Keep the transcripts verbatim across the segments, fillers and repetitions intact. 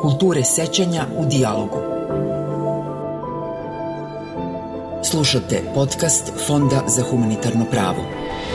kulture sećanja u dijalogu. Slušate podcast Fonda za humanitarno pravo.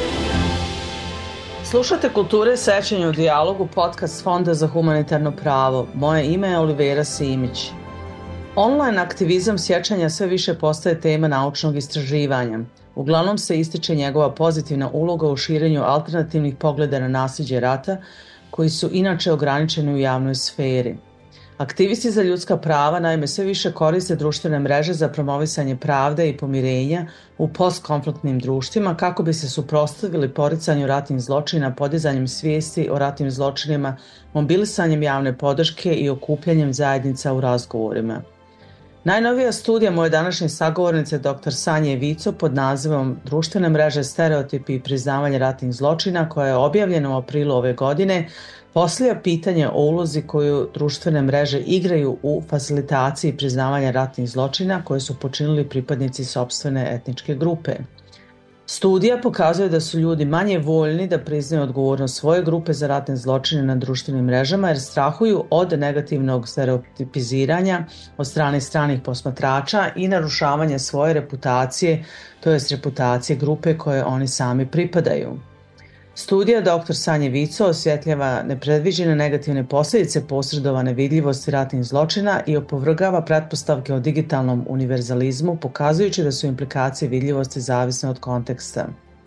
Slušate Kulture sećanja u dijalogu, podcast Fonda za humanitarno pravo. Moje ime je Olivera Simić. Online aktivizam sjećanja sve više postaje tema naučnog istraživanja. Uglavnom se ističe njegova pozitivna uloga u širenju alternativnih pogleda na nasljeđe rata, koji su inače ograničeni u javnoj sferi. Aktivisti za ljudska prava naime sve više koriste društvene mreže za promovisanje pravde i pomirenja u postkonfliktnim društvima kako bi se suprotstavili poricanju ratnih zločina, podizanjem svijesti o ratnim zločinima, mobilisanjem javne podrške i okupljanjem zajednica u razgovorima. Najnovija studija moje današnje sagovornice dr. Sanje Vico pod nazivom Društvene mreže, stereotipi i priznavanje ratnih zločina, koja je objavljena u aprilu ove godine, postavlja pitanje o ulozi koju društvene mreže igraju u facilitaciji priznavanja ratnih zločina koje su počinili pripadnici sopstvene etničke grupe. Studija pokazuje da su ljudi manje voljni da priznaju odgovornost svoje grupe za ratne zločine na društvenim mrežama jer strahuju od negativnog stereotipiziranja od strane stranih posmatrača i narušavanja svoje reputacije, to jest reputacije grupe koje oni sami pripadaju. Studija dr. Sanje Vico osvjetljava nepredviđene negativne posljedice posredovane vidljivosti ratnih zločina i opovrgava pretpostavke o digitalnom univerzalizmu, pokazujući da su implikacije vidljivosti zavisne od konteksta.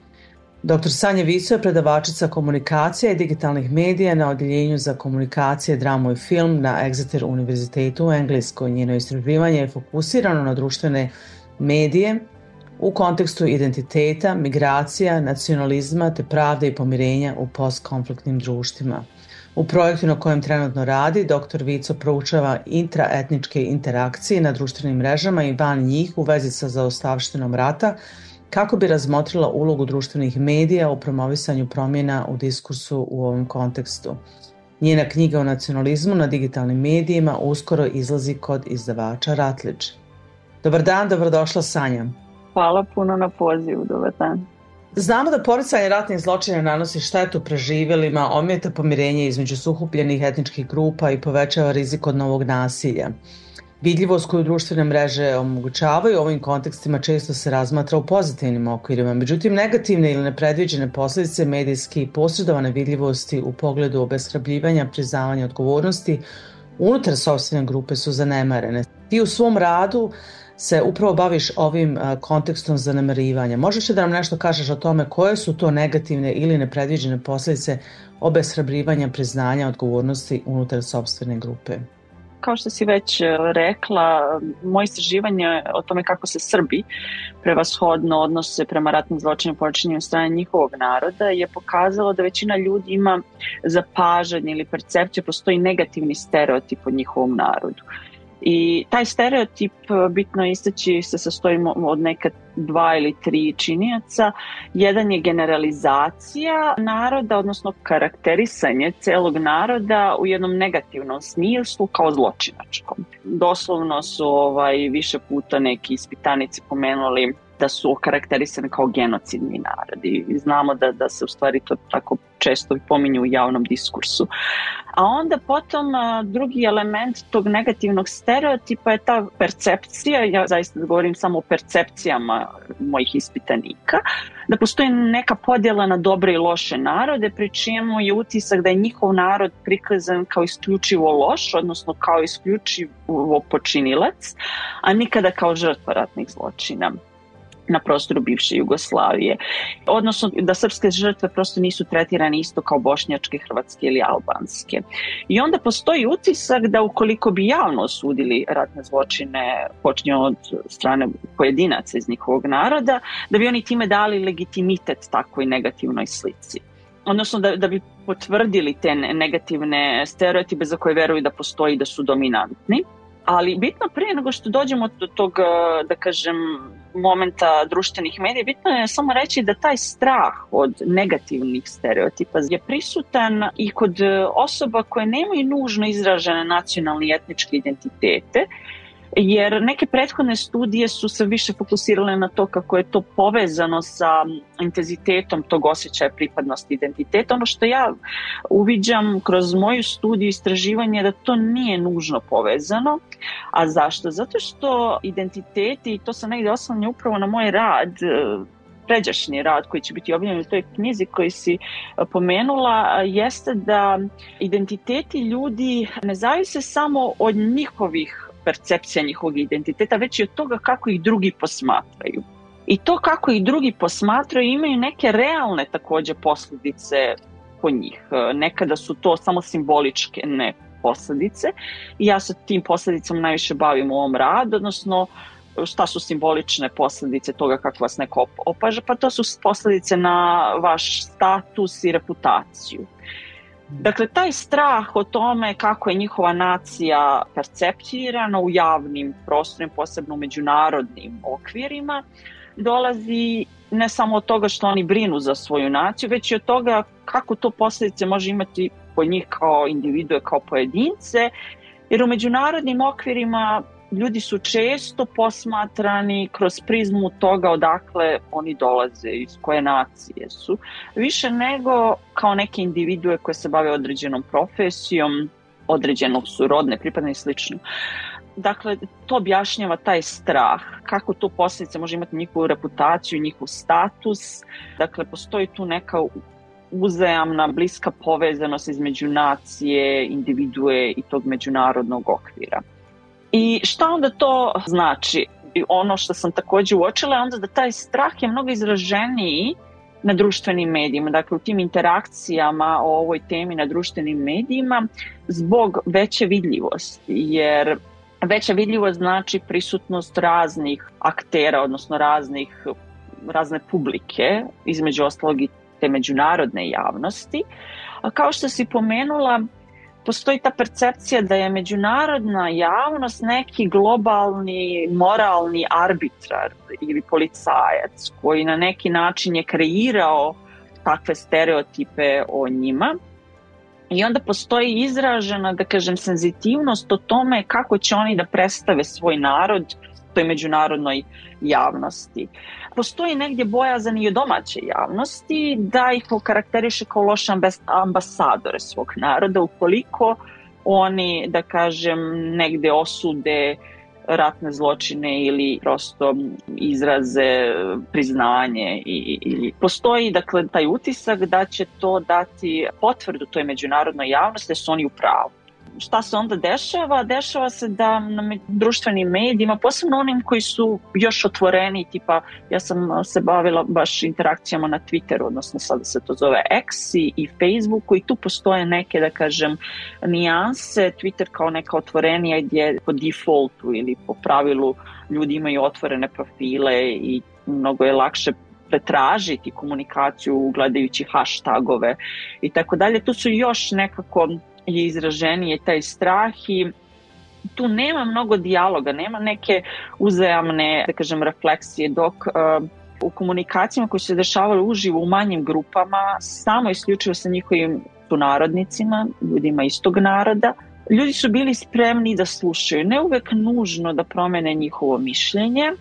dr. Sanje Vico je predavačica komunikacija i digitalnih medija na odjeljenju za komunikacije, dramu i film na Exeter univerzitetu u Engleskoj. Njeno istraživanje je fokusirano na društvene medije u kontekstu identiteta, migracija, nacionalizma te pravde i pomirenja u postkonfliktnim društvima. U projektu na kojem trenutno radi, dr. Vico proučava intraetničke interakcije na društvenim mrežama i van njih u vezi sa zaostavštinom rata, kako bi razmotrila ulogu društvenih medija u promovisanju promjena u diskursu u ovom kontekstu. Njena knjiga o nacionalizmu na digitalnim medijima uskoro izlazi kod izdavača Ratlić. Dobar dan, dobrodošla Sanja. Hvala puno na pozivu, dobar dan. Znamo da poricanje ratnih zločina nanosi štetu preživjelima, ometa pomirenje između sukupljenih etničkih grupa i povećava rizik od novog nasilja. Vidljivost koju društvene mreže omogućavaju u ovim kontekstima često se razmatra u pozitivnim okvirima, međutim negativne ili nepredviđene posljedice medijski posredovane vidljivosti u pogledu obeshrabljivanja, priznavanja odgovornosti unutar sopstvene grupe su zanemarene. Ti u svom radu se upravo baviš ovim kontekstom zanemarivanja. Možeš li da nam nešto kažeš o tome koje su to negativne ili nepredviđene posljedice obeshrabljivanja, priznanja odgovornosti unutar sopstvene grupe? Kao što si već rekla, moje istraživanje o tome kako se Srbi prevashodno odnose prema ratnim zločinima počinjenim od strane njihovog naroda je pokazalo da većina ljudi ima zapažanje ili percepciju, postoji negativni stereotip o njihovom narodu. I taj stereotip, bitno istaći, se sastoji od neka dva ili tri činioca. Jedan je generalizacija naroda, odnosno karakterisanje celog naroda u jednom negativnom smislu kao zločinačkom. Doslovno su ovaj, više puta neki ispitanici pomenuli da su okarakterisani kao genocidni narodi. I znamo da, da se u stvari to tako često pominju u javnom diskursu. A onda potom drugi element tog negativnog stereotipa je ta percepcija, ja zaista govorim samo o percepcijama mojih ispitanika, da postoji neka podjela na dobre i loše narode, pri čemu je utisak da je njihov narod prikazan kao isključivo loš, odnosno kao isključivo počinilac, a nikada kao žrtva ratnih zločina na prostoru bivše Jugoslavije. Odnosno da srpske žrtve prosto nisu tretirane isto kao bošnjačke, hrvatske ili albanske. I onda postoji utisak da ukoliko bi javno osudili ratne zločine počinje od strane pojedinaca iz njihovog naroda, da bi oni time dali legitimitet takvoj negativnoj slici. Odnosno da, da bi potvrdili te negativne stereotipe za koje veruju da postoji, da su dominantni. Ali bitno prije nego što dođemo do tog, da kažem, momenta društvenih medija, bitno je samo reći da taj strah od negativnih stereotipa je prisutan i kod osoba koje nemaju nužno izražene nacionalne i etničke identitete, jer neke prethodne studije su se više fokusirale na to kako je to povezano sa intenzitetom tog osjećaja pripadnosti identiteta. Ono što ja uviđam kroz moju studiju istraživanja je da to nije nužno povezano. A zašto? Zato što identiteti, to se negdje oslanja upravo na moj rad, pređašnji rad koji će biti objavljen u toj knjizi koji si pomenula, jeste da identiteti ljudi ne zavise samo od njihovih percepcija njihovog identiteta, već i od toga kako ih drugi posmatraju. I to kako ih drugi posmatraju imaju neke realne također posljedice po njih. Nekada su to samo simboličke ne posljedice i ja se tim posljedicama najviše bavim u ovom radu, odnosno šta su simbolične posljedice toga kako vas neko opaža, pa to su posljedice na vaš status i reputaciju. Dakle, taj strah o tome kako je njihova nacija perceptirana u javnim prostorima, posebno u međunarodnim okvirima, dolazi ne samo od toga što oni brinu za svoju naciju, već i od toga kako to posljedice može imati po njih kao individue, kao pojedince, jer u međunarodnim okvirima ljudi su često posmatrani kroz prizmu toga odakle oni dolaze, iz koje nacije su, više nego kao neke individue koje se bave određenom profesijom, određenog su rodne, pripadne i slično. Dakle, to objašnjava taj strah, kako to posljedice može imati njihovu reputaciju, njihov status. Dakle, postoji tu neka uzajamna, bliska povezanost između nacije, individue i tog međunarodnog okvira. I šta onda to znači? Ono što sam također uočila je onda da taj strah je mnogo izraženiji na društvenim medijima, dakle u tim interakcijama o ovoj temi na društvenim medijima zbog veće vidljivosti, jer veća vidljivost znači prisutnost raznih aktera, odnosno raznih, razne publike, između ostalog i te međunarodne javnosti. A kao što si pomenula, postoji ta percepcija da je međunarodna javnost neki globalni moralni arbitrar ili policajac koji na neki način je kreirao takve stereotipe o njima. I onda postoji izražena, da kažem, senzitivnost o tome kako će oni da predstave svoj narod toj međunarodnoj javnosti. Postoji negdje bojazan i od domaće javnosti da ih okarakteriše kao loše ambasadore svog naroda ukoliko oni, da kažem, negdje osude ratne zločine ili prosto izraze priznanje i, ili postoji, dakle, taj utisak da će to dati potvrdu toj međunarodnoj javnosti da su oni u pravu. Šta se onda dešava? Dešava se da na društvenim medijima, posebno onim koji su još otvoreni, tipa ja sam se bavila baš interakcijama na Twitteru, odnosno sada se to zove X i, i Facebooku, i tu postoje neke, da kažem, nijanse. Twitter kao neka otvorenija gdje po defaultu ili po pravilu ljudi imaju otvorene profile i mnogo je lakše pretražiti komunikaciju gledajući hashtagove i tako dalje. Tu su još nekako je izraženije taj strah i tu nema mnogo dijaloga, nema neke uzajamne, da kažem, refleksije, dok uh, u komunikacijama koje se dešavaju uživo u manjim grupama, samo isključivo sa njihovim sunarodnicima, ljudima istog naroda, ljudi su bili spremni da slušaju, ne uvek nužno da promene njihovo mišljenje,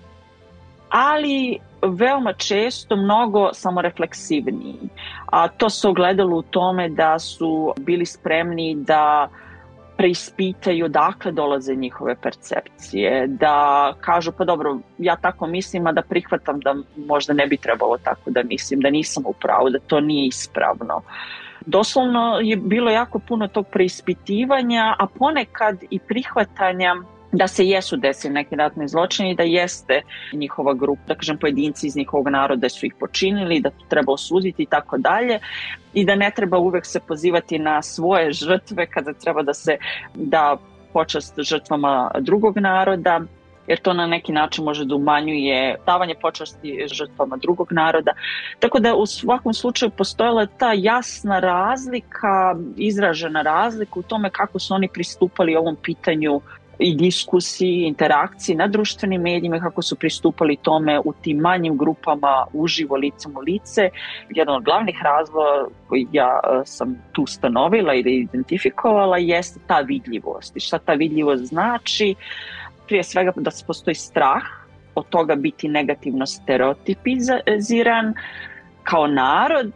ali veoma često mnogo samorefleksivniji. A to se ogledalo u tome da su bili spremni da preispitaju odakle dolaze njihove percepcije, da kažu pa dobro, ja tako mislim, a da prihvatam da možda ne bi trebalo tako da mislim, da nisam u pravu, da to nije ispravno. Doslovno je bilo jako puno tog preispitivanja, a ponekad i prihvatanja da se jesu desili neki ratni zločini, da jeste njihova grupa, da kažem pojedinci iz njihovog naroda su ih počinili, da to treba osuditi i tako dalje, i da ne treba uvek se pozivati na svoje žrtve kada treba da se da počast žrtvama drugog naroda, jer to na neki način može da umanjuje davanje počasti žrtvama drugog naroda. Tako da u svakom slučaju postojala ta jasna razlika, izražena razlika u tome kako su oni pristupali ovom pitanju i diskusiji, interakciji na društvenim medijima, kako su pristupali tome u tim manjim grupama uživo, licem u lice. Jedan od glavnih razloga koji ja sam tu stanovila ili identifikovala jeste ta vidljivost. I šta ta vidljivost znači? prije svega da postoji strah od toga biti negativno stereotipiziran kao narod,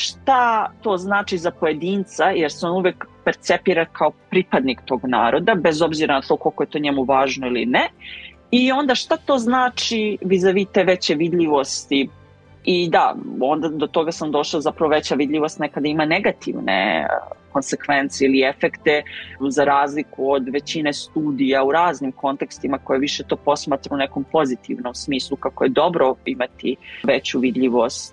šta to znači za pojedinca, jer se on uvek percepira kao pripadnik tog naroda, bez obzira na to koliko je to njemu važno ili ne. I onda šta to znači vis-a-vis te veće vidljivosti. I da, onda do toga sam došla, zapravo veća vidljivost nekada ima negativne konsekvence ili efekte, za razliku od većine studija u raznim kontekstima koje više to posmatru u nekom pozitivnom smislu, kako je dobro imati veću vidljivost.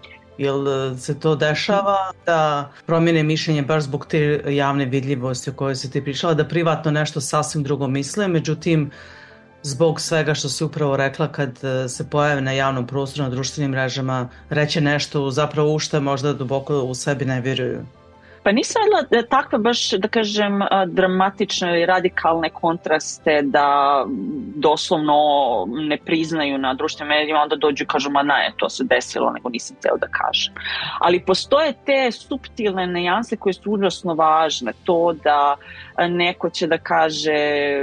Jel se to dešava da promjene mišljenje baš zbog te javne vidljivosti o kojoj si ti pričala, da privatno nešto sasvim drugo misle, međutim zbog svega što si upravo rekla, kad se pojave na javnom prostoru, na društvenim mrežama, reće nešto zapravo u što možda duboko u sebi ne vjeruju? Pa nisam vidjela takve baš, da kažem, dramatične i radikalne kontraste da doslovno ne priznaju na društvenim medijima, onda dođu i kažu ma ne, to se desilo, nego nisam htjela da kažem. Ali postoje te suptilne nijanse koje su užasno važne. To da neko će da kaže...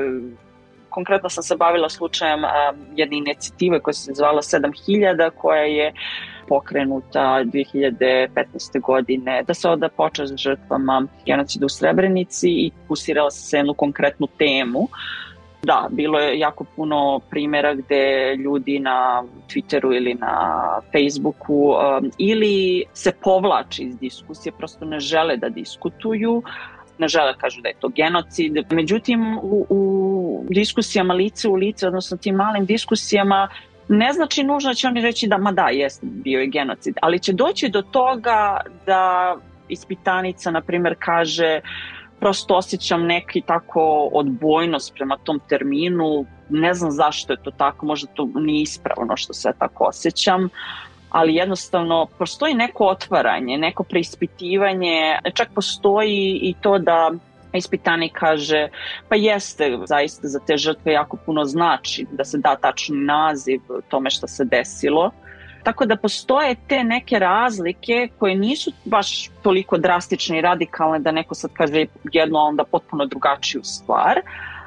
Konkretno sam se bavila slučajem jedne inicijative koja se zvala sedam hiljada, koja je pokrenuta dvije hiljade petnaeste. godine, da se oda počast žrtvama genocida u Srebrenici i fokusirala se jednu konkretnu temu. Da, bilo je jako puno primjera gde ljudi na Twitteru ili na Facebooku um, ili se povlači iz diskusije, prosto ne žele da diskutuju, ne žele kažu da je to genocid. Međutim, u, u diskusijama lice u lice, odnosno tim malim diskusijama, ne znači nužno da će oni reći da ma da, jest, bio je genocid, ali će doći do toga da ispitanica, na primjer, kaže prosto osjećam neki tako odbojnost prema tom terminu, ne znam zašto je to tako, možda to nije ispravno što se tako osjećam, ali jednostavno postoji neko otvaranje, neko preispitivanje, čak postoji i to da ispitanik kaže pa jeste, zaista za te žrtve jako puno znači da se da tačni naziv tome što se desilo. Tako da postoje te neke razlike koje nisu baš toliko drastične i radikalne da neko sad kaže jedno, onda potpuno drugačiju stvar.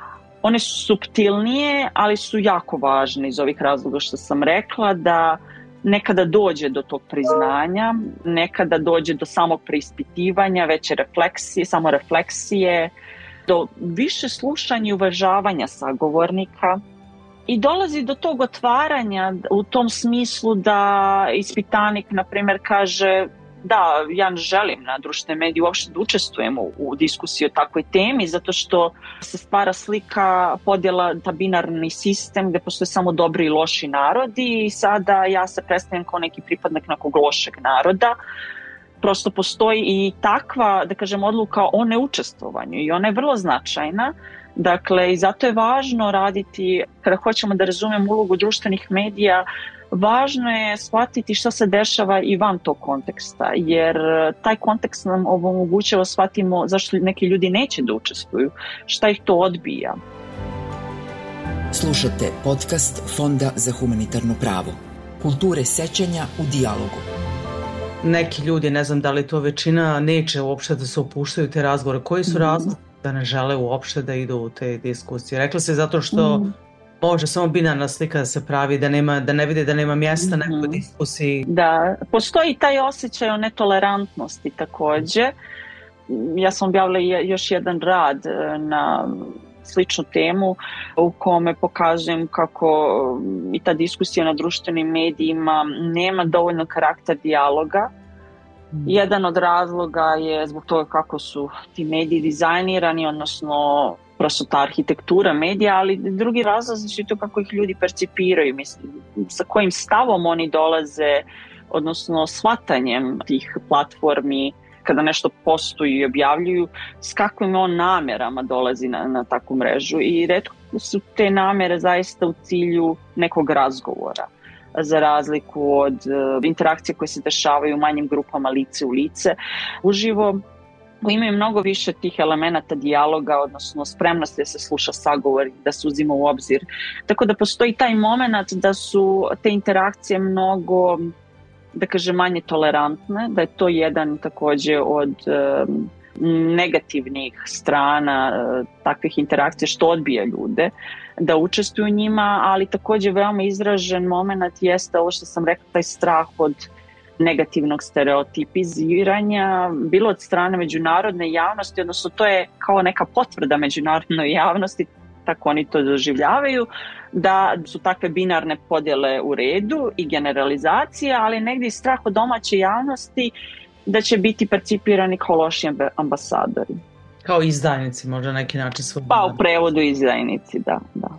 One su suptilnije, ali su jako važne iz ovih razloga što sam rekla, da nekada dođe do tog priznanja, nekada dođe do samog preispitivanja, veće refleksije, samo refleksije, do više slušanja i uvažavanja sagovornika i dolazi do tog otvaranja u tom smislu da ispitanik, na primjer, kaže da, ja ne želim na društvene medije uopšte da učestvujem u, u diskusiji o takvoj temi, zato što se stvara slika podjela, ta binarni sistem gde postoje samo dobri i loši narodi i sada ja se predstavljam kao neki pripadnik nekog lošeg naroda. Prosto postoji i takva, da kažem, odluka o neučestvovanju i ona je vrlo značajna. Dakle, i zato je važno raditi, kada hoćemo da razumemo ulogu društvenih medija, važno je shvatiti šta se dešava i van tog konteksta, jer taj kontekst nam omogućava shvatimo zašto neki ljudi neće da učestvuju, šta ih to odbija. Slušate podcast Fonda za humanitarno pravo. Kulture sećanja u dijalogu. Neki ljudi, ne znam da li to većina, neće uopšte da se upuštaju te razgovore. Koji su razlozi da ne žele uopšte da idu u te diskusije? Rekla si zato što mm. može samo binarna slika da se pravi, da, nema, da ne vide da nema mjesta mm-hmm. nekoj diskusiji. Da, postoji taj osjećaj o netolerantnosti također. Ja sam objavila još jedan rad na sličnu temu u kome pokazujem kako i ta diskusija na društvenim medijima nema dovoljno karakter dijaloga. Mm. Jedan od razloga je zbog toga kako su ti mediji dizajnirani, odnosno prosto ta arhitektura medija, ali drugi razlog je to kako ih ljudi percipiraju, mislim, sa kojim stavom oni dolaze, odnosno shvatanjem tih platformi kada nešto postuju i objavljuju, s kakvim on namjerama dolazi na, na takvu mrežu i retko su te namjere zaista u cilju nekog razgovora, za razliku od uh, interakcije koje se dešavaju u manjim grupama lice u lice. Uživo imaju mnogo više tih elemenata dijaloga, odnosno spremnosti da se sluša sagovor, da se uzima u obzir. Tako da postoji taj moment da su te interakcije mnogo, da kažem, manje tolerantne, da je to jedan također od um, negativnih strana takvih interakcija što odbija ljude da učestvuju u njima, ali također veoma izražen moment jeste ovo što sam rekla, taj strah od negativnog stereotipiziranja, bilo od strane međunarodne javnosti, odnosno to je kao neka potvrda međunarodnoj javnosti, tako oni to doživljavaju, da su takve binarne podjele u redu i generalizacije, ali negdje i strah od domaće javnosti da će biti percipirani kao loši ambasadori. Kao izdajnici, možda na neki način svoj. Pa u prevodu izdajnici, da, da.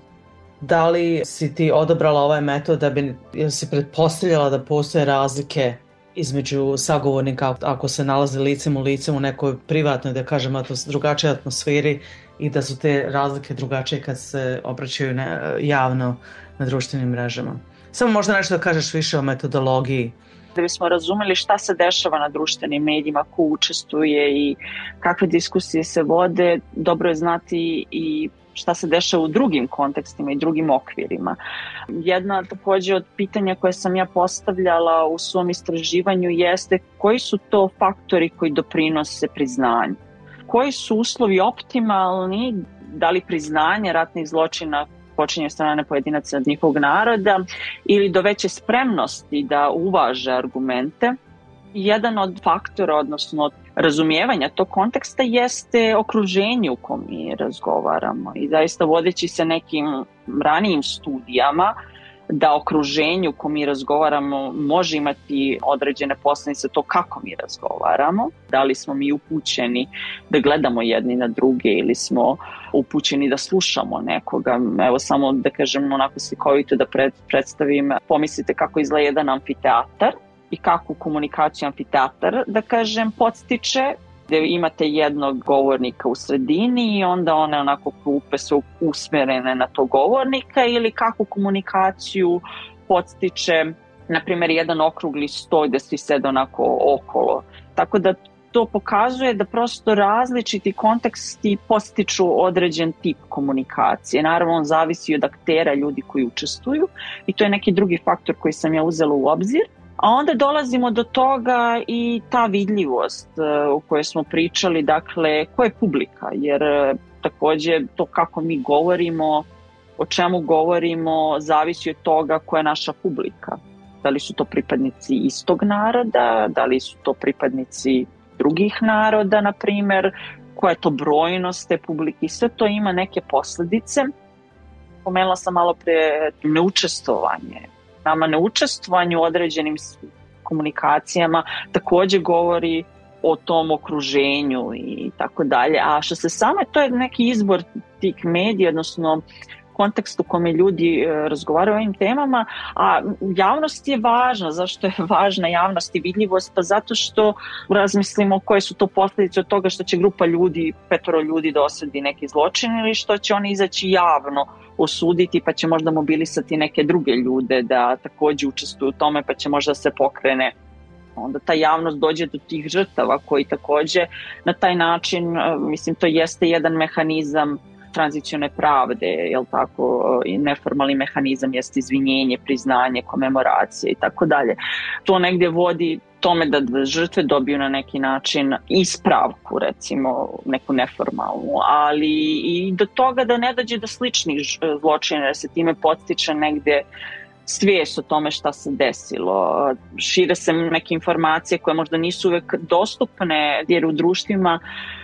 Da li si ti odabrala ovaj metod da bi, jel si pretpostavljala da postoje razlike između sagovornika ako se nalaze licem u licem u nekoj privatnoj, da kažemo, drugačijoj atmosferi i da su te razlike drugačije kad se obraćaju ne, javno na društvenim mrežama? Samo možda nešto da kažeš više o metodologiji. Da bismo razumeli šta se dešava na društvenim medijima, ko učestvuje i kakve diskusije se vode, dobro je znati i šta se dešava u drugim kontekstima i drugim okvirima. Jedna također od pitanja koje sam ja postavljala u svom istraživanju jeste koji su to faktori koji doprinose priznanju. Koji su uslovi optimalni, da li priznanje ratnih zločina počinje strane pojedinaca od njihovog naroda ili do veće spremnosti da uvaže argumente. Jedan od faktora, odnosno razumijevanja tog konteksta jeste okruženje u kom mi razgovaramo i zaista vodeći se nekim ranijim studijama da okruženje u kom mi razgovaramo može imati određene posljedice to kako mi razgovaramo, da li smo mi upućeni da gledamo jedni na druge ili smo upućeni da slušamo nekoga. Evo samo da kažem onako slikovito da pred, predstavim, pomislite kako izgleda jedan amfiteatar i kakvu komunikaciju amfiteatar, da kažem, podstiče, gdje imate jednog govornika u sredini i onda one onako klupe su usmjerene na to govornika, ili kakvu komunikaciju podstiče, na primjer, jedan okrugli stoj gdje svi sede onako okolo. Tako da to pokazuje da prosto različiti konteksti podstiču određen tip komunikacije. Naravno, on zavisi od aktera, ljudi koji učestvuju, i to je neki drugi faktor koji sam ja uzela u obzir. A onda dolazimo do toga i ta vidljivost u kojoj smo pričali, dakle, ko je publika, jer također to kako mi govorimo, o čemu govorimo, zavisi od toga ko je naša publika. Da li su to pripadnici istog naroda, da li su to pripadnici drugih naroda, na primjer, koja je to brojnost te publike, i sve to ima neke posljedice. Pomenula sam malo pre neučestvovanje. Nama neučestvovanje u određenim komunikacijama također govori o tom okruženju i tako dalje. A što se same, to je neki izbor tih medija, odnosno kontekstu u kome ljudi razgovaraju o ovim temama, a javnost je važna. Zašto je važna javnost i vidljivost? Pa zato što razmislimo koje su to posljedice od toga što će grupa ljudi, petoro ljudi da osudi neki zločin, ili što će oni izaći javno osuditi, pa će možda mobilisati neke druge ljude da također učestvuju u tome, pa će možda se pokrene. Onda ta javnost dođe do tih žrtava koji također na taj način, mislim, to jeste jedan mehanizam tranzicione pravde, jel tako, i neformalni mehanizam jeste izvinjenje, priznanje, komemoracije i tako dalje. To negdje vodi tome da žrtve dobiju na neki način ispravku, recimo neku neformalnu, ali i do toga da ne dođe do sličnih zločina, jer se time podstiče negdje svijest o tome šta se desilo. Šire se neke informacije koje možda nisu uvijek dostupne, jer u društvima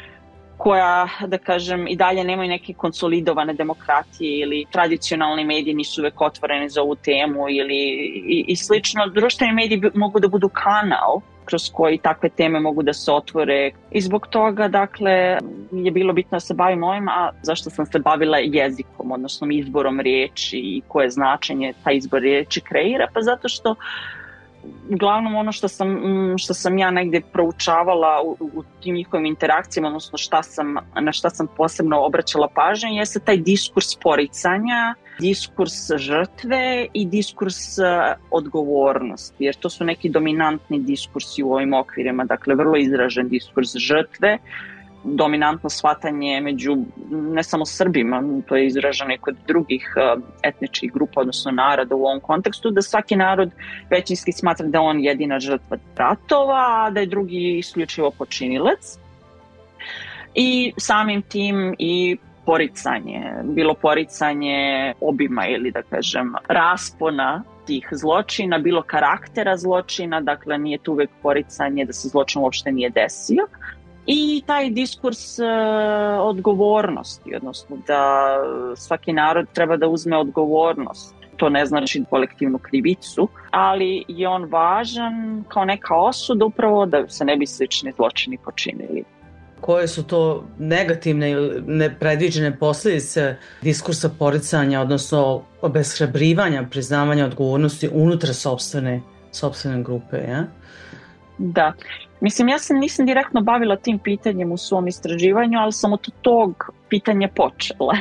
koja, da kažem, i dalje nemaju neke konsolidovane demokratije ili tradicionalni mediji nisu uvijek otvoreni za ovu temu ili i, i slično. Društveni mediji mogu da budu kanal kroz koji takve teme mogu da se otvore, i zbog toga, dakle, je bilo bitno da se bavim ovim. A zašto sam se bavila jezikom, odnosno izborom riječi i koje značenje taj izbor riječi kreira? Pa zato što uglavnom ono što sam, što sam ja negdje proučavala u, u tim njihovim interakcijama, odnosno šta sam, na šta sam posebno obraćala pažnju, jeste taj diskurs poricanja, diskurs žrtve i diskurs odgovornosti, jer to su neki dominantni diskursi u ovim okvirima, dakle vrlo izražen diskurs žrtve, dominantno shvatanje među ne samo Srbima, to je izraženo i kod drugih etničkih grupa, odnosno naroda u ovom kontekstu, da svaki narod većinski smatra da on jedina žrtva ratova, a da je drugi isključivo počinilac. i samim tim i poricanje, bilo poricanje obima ili da kažem raspona tih zločina, bilo karaktera zločina, dakle nije tu uvek poricanje da se zločin uopšte nije desio. I taj diskurs e, odgovornosti, odnosno da svaki narod treba da uzme odgovornost. To ne znači kolektivnu krivicu, ali je on važan kao neka osuda upravo da se ne bi slični zločini počinili. Koje su to negativne ili nepredviđene posljedice diskursa poricanja, odnosno obeshrabrivanja, priznavanja odgovornosti unutar sopstvene, sopstvene grupe, ja? Da. Mislim, ja se nisam direktno bavila tim pitanjem u svom istraživanju, ali sam od tog pitanja počela.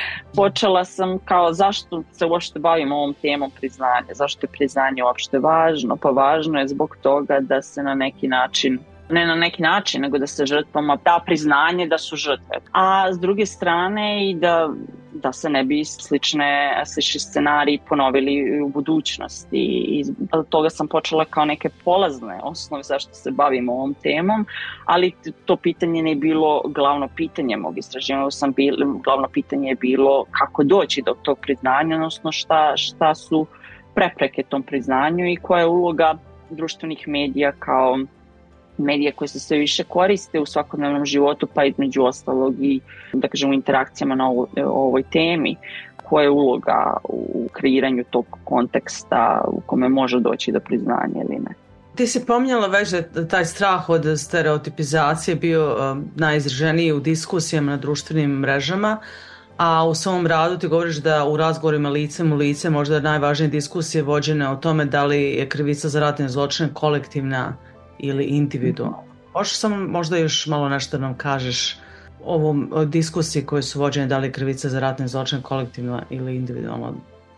Počela sam kao zašto se uopšte bavim ovom temom priznanja, zašto je priznanje uopšte važno? Pa važno je zbog toga da se na neki način, ne na neki način, nego da se žrtvama da priznanje da su žrtve. A s druge strane i da, da se ne bi slične, slični scenariji ponovili u budućnosti. I od toga sam počela kao neke polazne osnove zašto se bavim ovom temom, ali to pitanje ne je bilo glavno pitanje mog istraživanja. Sam bil, glavno pitanje je bilo kako doći do tog priznanja, odnosno šta, šta su prepreke tom priznanju i koja je uloga društvenih medija kao medije koje se sve više koriste u svakodnevnom životu, pa između ostalog i da kažem u interakcijama na ovo, ovoj temi, koja je uloga u kreiranju tog konteksta u kome može doći do priznanja ili ne. Ti si pominjala već da taj strah od stereotipizacije bio um, najizraženiji u diskusijama na društvenim mrežama, a u svom radu ti govoriš da u razgovorima licem u lice možda najvažnije diskusije vođene o tome da li je krivica za ratne zločine kolektivna ili individualno. Možeš samo možda još malo nešto nam kažeš o ovom o diskusiji koje su vođene da li je krivica za ratne zločine kolektivna ili individualno?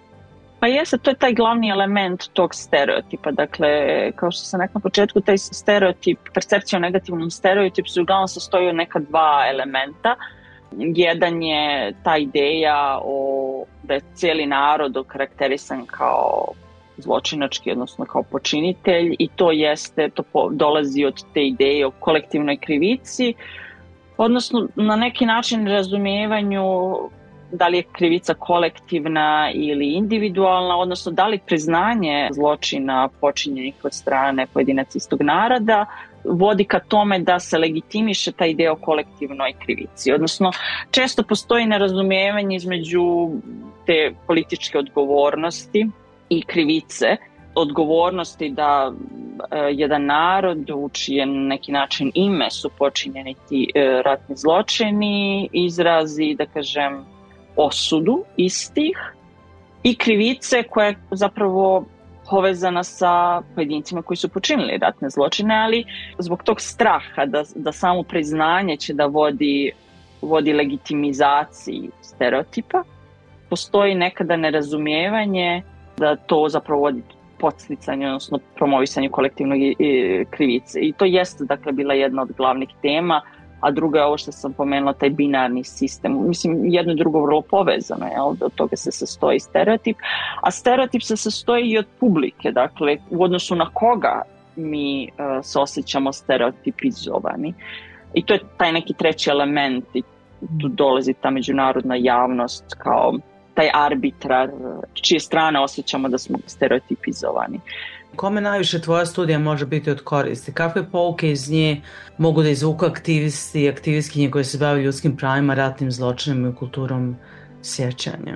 Pa jeste, to je taj glavni element tog stereotipa. Dakle, kao što sam rekla na početku, taj stereotip, percepcija o negativnom stereotipu se uglavnom sastoji od neka dva elementa. Jedan je ta ideja o, da je cijeli narod okarakterisan kao zločinački, odnosno kao počinitelj, i to jeste, to po, dolazi od te ideje o kolektivnoj krivici, odnosno na neki način razumijevanju da li je krivica kolektivna ili individualna, odnosno da li priznanje zločina počinjenih od strane pojedinaca istog naroda vodi ka tome da se legitimiše ta ideja o kolektivnoj krivici. Odnosno, često postoji nerazumijevanje između te političke odgovornosti i krivice, odgovornosti da e, jedan narod u čijem neki način ime su počinjeni ti e, ratni zločini izrazi, da kažem, osudu istih, i krivice koja je zapravo povezana sa pojedincima koji su počinili ratne zločine, ali zbog tog straha da, da samo priznanje će da vodi, vodi legitimizaciji stereotipa, postoji nekada nerazumijevanje da to zapravo vodi podsticanju, odnosno promovisanju kolektivnog krivice. I to jeste, dakle, bila jedna od glavnih tema, a druga je ovo što sam pomenula, taj binarni sistem. Mislim, jedno i drugo vrlo povezano, jel? Od toga se sastoji stereotip, a stereotip se sastoji i od publike, dakle, u odnosu na koga mi uh, se osjećamo stereotipizovani. I to je taj neki treći element, i tu dolazi ta međunarodna javnost kao taj arbitrar čije strane osjećamo da smo stereotipizovani. Kome najviše tvoja studija može biti od koristi? Kakve pouke iz nje mogu da izvuku aktivisti i aktivistkinje koji se bave ljudskim pravima, ratnim zločinima i kulturom sjećanja?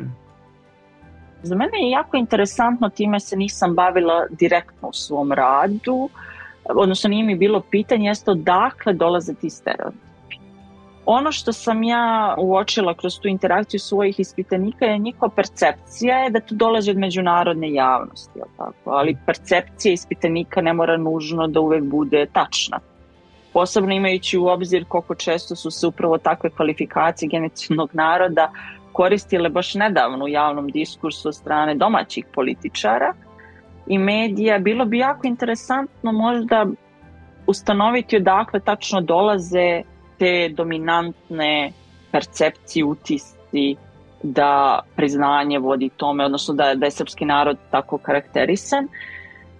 Za mene je jako interesantno, time se nisam bavila direktno u svom radu, odnosno nije mi bilo pitanje, jeste odakle dolaze ti stereotipi. Ono što sam ja uočila kroz tu interakciju svojih ispitanika je njihova percepcija je da to dolazi od međunarodne javnosti, jel tako? Ali percepcija ispitanika ne mora nužno da uvek bude tačna. Posebno imajući u obzir koliko često su se upravo takve kvalifikacije genociidnog naroda koristile baš nedavno u javnom diskursu od strane domaćih političara i medija. Bilo bi jako interesantno možda ustanoviti odakle tačno dolaze te dominantne percepcije, utisci da priznanje vodi tome, odnosno da, da je srpski narod tako karakterisan.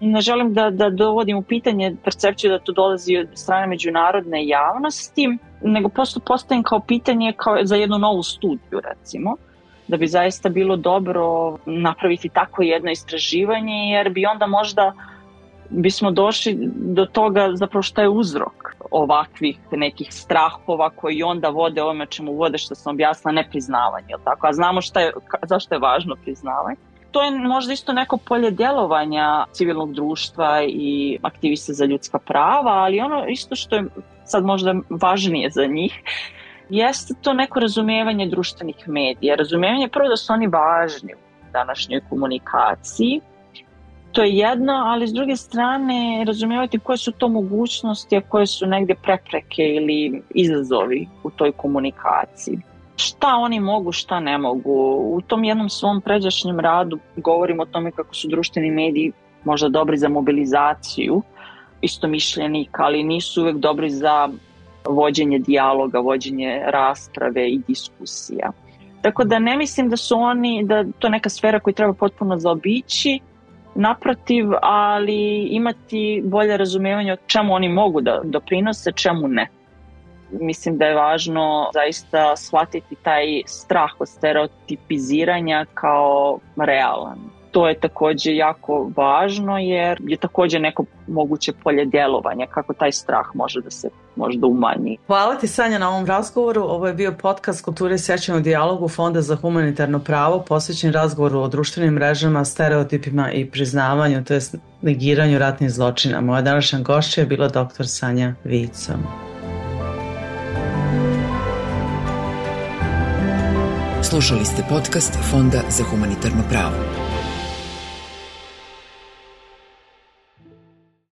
Ne želim da, da dovodim u pitanje percepciju da to dolazi od strane međunarodne javnosti, nego prosto postavim kao pitanje kao za jednu novu studiju, recimo, da bi zaista bilo dobro napraviti tako jedno istraživanje, jer bi onda možda bismo došli do toga zapravo šta je uzrok ovakvih nekih strahova koji onda vode ovome čemu vode, što sam objasnila, nepriznavanje, jel tako? A znamo šta je, zašto je važno priznavanje. To je možda isto neko polje djelovanja civilnog društva i aktivista za ljudska prava, ali ono isto što je sad možda važnije za njih, jeste to neko razumijevanje društvenih medija. Razumijevanje prvo da su oni važni u današnjoj komunikaciji. To je jedno, ali s druge strane razumijevati koje su to mogućnosti, a koje su negdje prepreke ili izazovi u toj komunikaciji. Šta oni mogu, šta ne mogu. U tom jednom svom pređašnjem radu govorim o tome kako su društveni mediji možda dobri za mobilizaciju istomišljenika, ali nisu uvijek dobri za vođenje dijaloga, vođenje rasprave i diskusija. Tako da ne mislim da su oni, da to neka sfera koju treba potpuno zaobići, naprotiv, ali imati bolje razumijevanje o čemu oni mogu da doprinose, čemu ne. Mislim da je važno zaista shvatiti taj strah od stereotipiziranja kao realan. To je također jako važno jer je također neko moguće polje djelovanja kako taj strah može da se možda umanji. Hvala ti, Sanja, na ovom razgovoru. Ovo je bio podcast Kulture i sjećanja u dijalogu Fonda za humanitarno pravo posvećen razgovoru o društvenim mrežama, stereotipima i priznavanju, to jest negiranju ratnih zločina. Moja današnja gošća je bila doktor Sanja Vico. Slušali ste podcast Fonda za humanitarno pravo.